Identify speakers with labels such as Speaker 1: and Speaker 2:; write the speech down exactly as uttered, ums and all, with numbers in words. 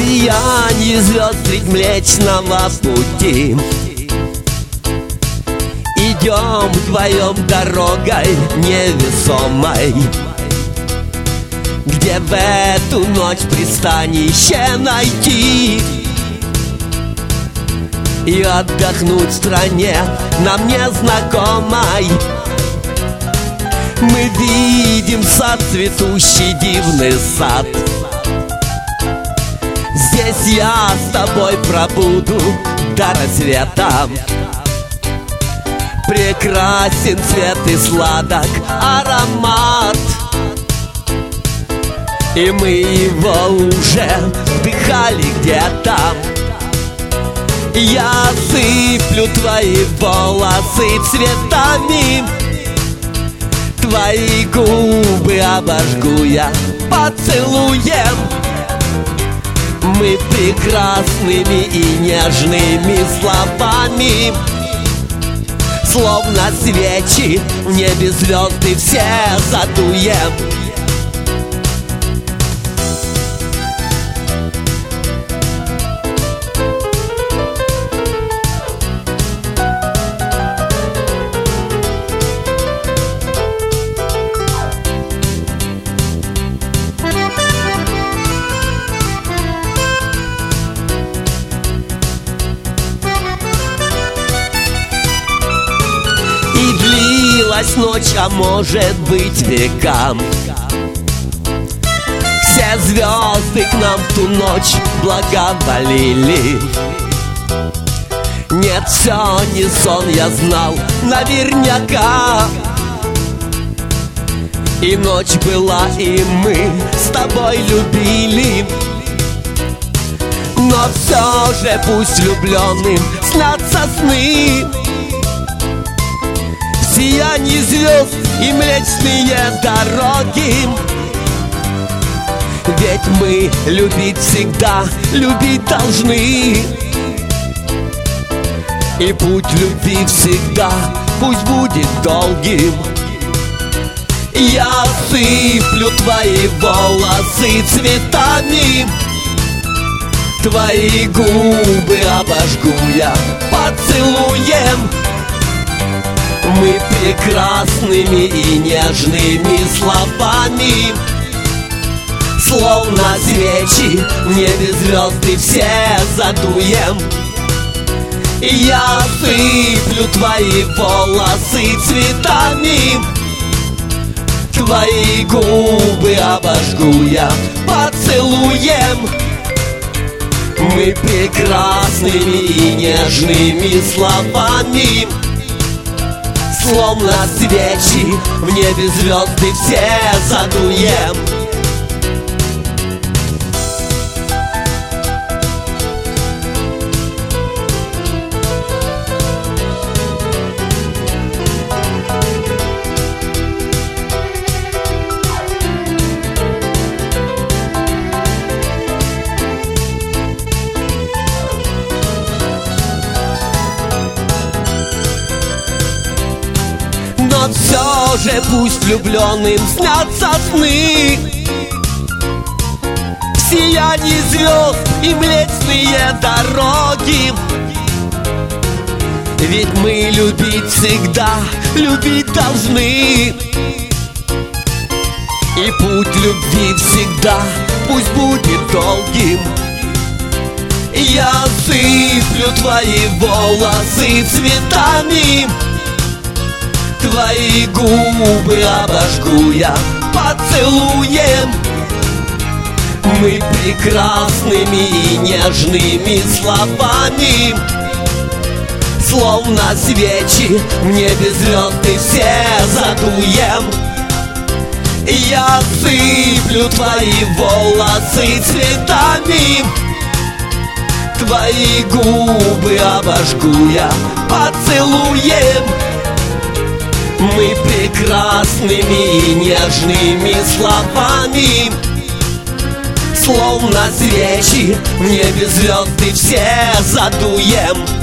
Speaker 1: сиянии звезд средь Млечного Пути идем вдвоем дорогой невесомой, где в эту ночь пристанище найти и отдохнуть в стране нам незнакомой. Мы видим сад, цветущий дивный сад. Здесь я с тобой пробуду до рассвета. Прекрасен цвет и сладок аромат, и мы его уже вдыхали где-то. Я сыплю твои волосы цветами, твои губы обожгу я поцелуем. Мы прекрасными и нежными словами, словно свечи в небе звезды все задуем. И длилась ночь, а может быть века. Все звезды к нам в ту ночь благоволили. Нет, все не сон, я знал наверняка. И ночь была, и мы с тобой любили. Но все же пусть влюбленным снятся сны, сияние звезд и млечные дороги. Ведь мы любить всегда, любить должны. И путь любви всегда пусть будет долгим. Я сыплю твои волосы цветами, твои губы обожгу я поцелуем. Мы прекрасными и нежными словами, словно свечи в небе звезды все задуем. Я сыплю твои волосы цветами, твои губы обожгу я поцелуем. Мы прекрасными и нежными словами, словно свечи в небе звезды все задуем. Но все же пусть влюбленным снятся сны, сияние звезд и млечные дороги. Ведь мы любить всегда, любить должны. И путь любви всегда пусть будет долгим. Я сыплю твои волосы цветами, твои губы обожгу я поцелуем. Мы прекрасными и нежными словами, словно свечи в небе звезды все задуем. Я сыплю твои волосы цветами, твои губы обожгу я поцелуем. Мы прекрасными и нежными словами, словно свечи в небе звезды все задуем.